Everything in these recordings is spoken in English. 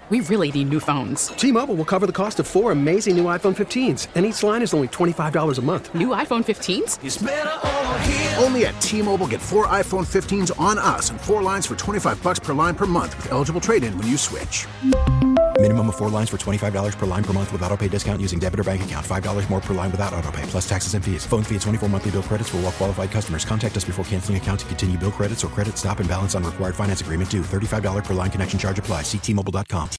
We really need new phones. T-Mobile will cover the cost of 4 amazing new iPhone 15s, and each line is only $25 a month. New iPhone 15s? It's better over here. Only at T-Mobile, get 4 iPhone 15s on us and 4 lines for $25 per line per month with eligible trade-in when you switch. Minimum of 4 lines for $25 per line per month with autopay discount using debit or bank account. $5 more per line without autopay, plus taxes and fees. Phone fee at 24 monthly bill credits for well-qualified customers. Contact us before canceling account to continue bill credits or credit stop and balance on required finance agreement due. $35 per line connection charge applies. See T-Mobile.com.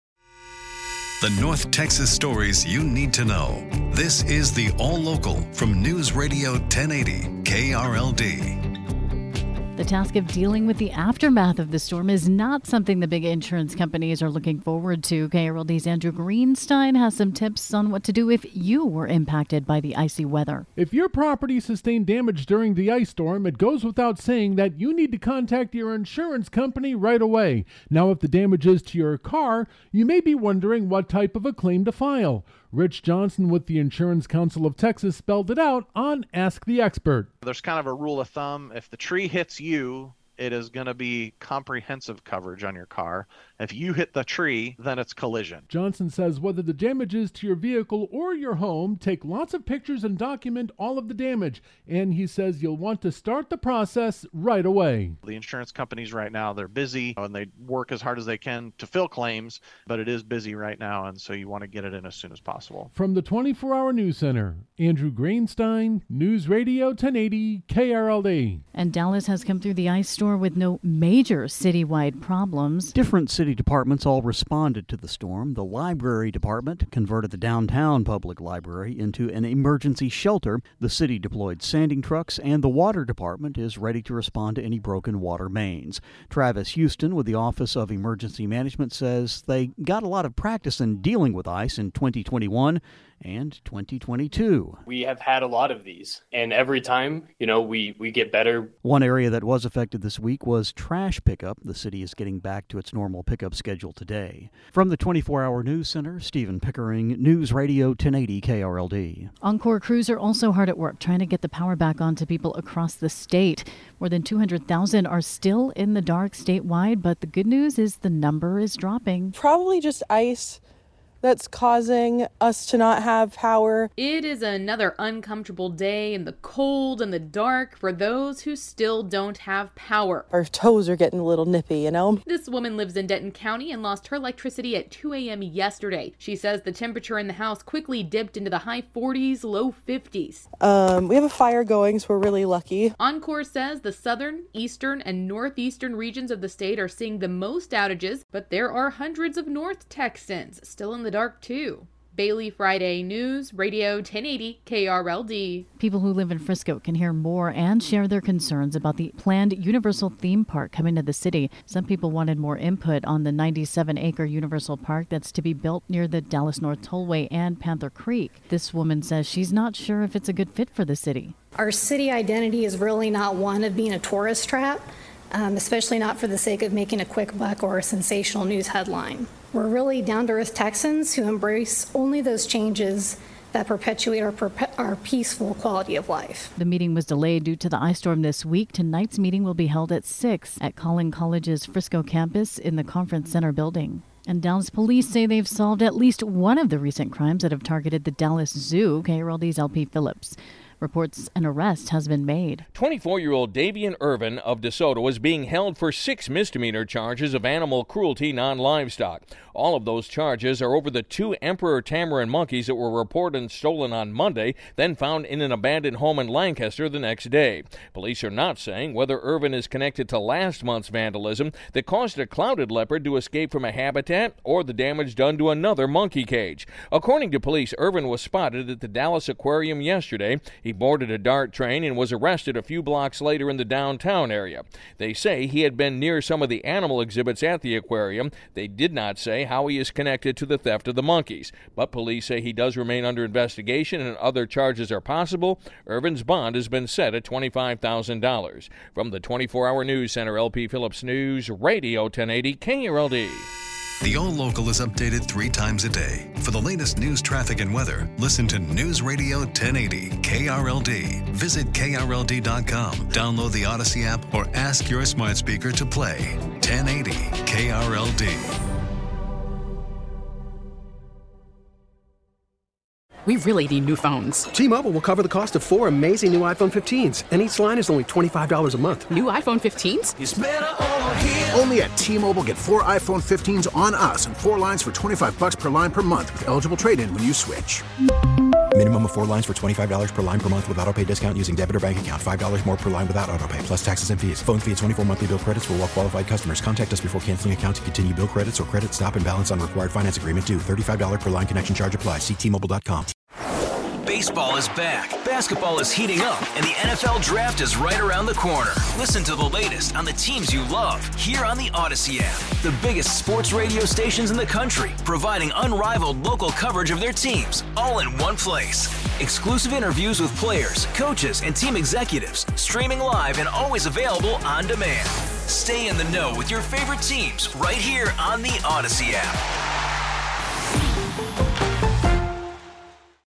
The North Texas stories you need to know. This is the All Local from News Radio 1080 KRLD. The task of dealing with the aftermath of the storm is not something the big insurance companies are looking forward to. KRLD's Andrew Greenstein has some tips on what to do if you were impacted by the icy weather. If your property sustained damage during the ice storm, it goes without saying that you need to contact your insurance company right away. Now, if the damage is to your car, you may be wondering what type of a claim to file. Rich Johnson with the Insurance Council of Texas spelled it out on Ask the Expert. There's kind of a rule of thumb. If the tree hits you, it is going to be comprehensive coverage on your car. If you hit the tree, then it's collision. Johnson says whether the damage is to your vehicle or your home, take lots of pictures and document all of the damage. And he says you'll want to start the process right away. The insurance companies right now, they're busy and they work as hard as they can to fill claims, but it is busy right now, and so you want to get it in as soon as possible. From the 24-Hour News Center, Andrew Greenstein, News Radio 1080 KRLD. And Dallas has come through the ice storm with no major citywide problems. Different city departments all responded to the storm. The library department converted the downtown public library into an emergency shelter. The city deployed sanding trucks, and the water department is ready to respond to any broken water mains. Travis Houston with the Office of Emergency Management says they got a lot of practice in dealing with ice in 2021 and 2022. We have had a lot of these, and every time, we get better. One area that was affected this week was trash pickup. The city is getting back to its normal pickup schedule today. From the 24-Hour News Center, Stephen Pickering, News Radio 1080 KRLD. Encore crews are also hard at work trying to get the power back on to people across the state. More than 200,000 are still in the dark statewide, but the good news is the number is dropping. Probably just ice that's causing us to not have power. It is another uncomfortable day in the cold and the dark for those who still don't have power. Our toes are getting a little nippy, This woman lives in Denton County and lost her electricity at 2 a.m. yesterday. She says the temperature in the house quickly dipped into the high 40s, low 50s. We have a fire going, so we're really lucky. Encore says the southern, eastern, and northeastern regions of the state are seeing the most outages, but there are hundreds of North Texans still in the dark too. Bailey Friday News, Radio 1080 KRLD. People who live in Frisco can hear more and share their concerns about the planned Universal theme park coming to the city. Some people wanted more input on the 97-acre Universal Park that's to be built near the Dallas North Tollway and Panther Creek. This woman says she's not sure if it's a good fit for the city. Our city identity is really not one of being a tourist trap, especially not for the sake of making a quick buck or a sensational news headline. We're really down-to-earth Texans who embrace only those changes that perpetuate our peaceful quality of life. The meeting was delayed due to the ice storm this week. Tonight's meeting will be held at 6 at Collin College's Frisco campus in the Conference Center building. And Dallas police say they've solved at least one of the recent crimes that have targeted the Dallas Zoo. KRLD's LP Phillips reports an arrest has been made. 24-year-old Davian Irvin of DeSoto is being held for 6 misdemeanor charges of animal cruelty non-livestock. All of those charges are over the 2 emperor tamarin monkeys that were reported stolen on Monday, then found in an abandoned home in Lancaster the next day. Police are not saying whether Irvin is connected to last month's vandalism that caused a clouded leopard to escape from a habitat or the damage done to another monkey cage. According to police, Irvin was spotted at the Dallas Aquarium yesterday. He boarded a DART train and was arrested a few blocks later in the downtown area. They say he had been near some of the animal exhibits at the aquarium. They did not say how he is connected to the theft of the monkeys, but police say he does remain under investigation and other charges are possible. Irvin's bond has been set at $25,000. From the 24-Hour News Center, LP Phillips News, Radio 1080 KRLD. The All Local is updated 3 times a day. For the latest news, traffic, and weather, listen to News Radio 1080 KRLD. Visit KRLD.com, download the Odyssey app, or ask your smart speaker to play 1080 KRLD. We really need new phones. T-Mobile will cover the cost of 4 amazing new iPhone 15s, and each line is only $25 a month. New iPhone 15s? It's better over here. Only at T-Mobile, get 4 iPhone 15s on us and 4 lines for $25 per line per month with eligible trade-in when you switch. Minimum of 4 lines for $25 per line per month with autopay discount using debit or bank account. $5 more per line without autopay, plus taxes and fees. Phone fee at 24 monthly bill credits for well-qualified customers. Contact us before canceling account to continue bill credits or credit stop and balance on required finance agreement due. $35 per line connection charge applies. See T-Mobile.com. Baseball is back, basketball is heating up, and the NFL Draft is right around the corner. Listen to the latest on the teams you love here on the Odyssey app. The biggest sports radio stations in the country, providing unrivaled local coverage of their teams, all in one place. Exclusive interviews with players, coaches, and team executives, streaming live and always available on demand. Stay in the know with your favorite teams right here on the Odyssey app.